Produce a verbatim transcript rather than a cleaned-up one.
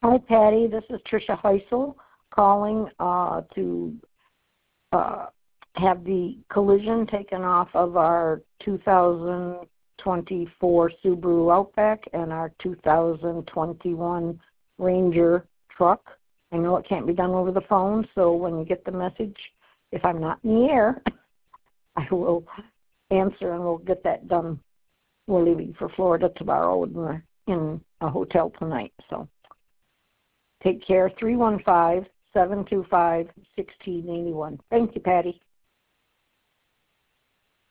Hi, Patty. This is Tricia Heisel calling uh, to uh, have the collision taken off of our two thousand twenty-four Subaru Outback and our two thousand twenty-one Ranger truck. I know it can't be done over the phone, so when you get the message, if I'm not in the air, I will answer and we'll get that done. We're leaving for Florida tomorrow and we're in a hotel tonight, so. Take care, three one five, seven two five, one six eight one. Thank you, Patty.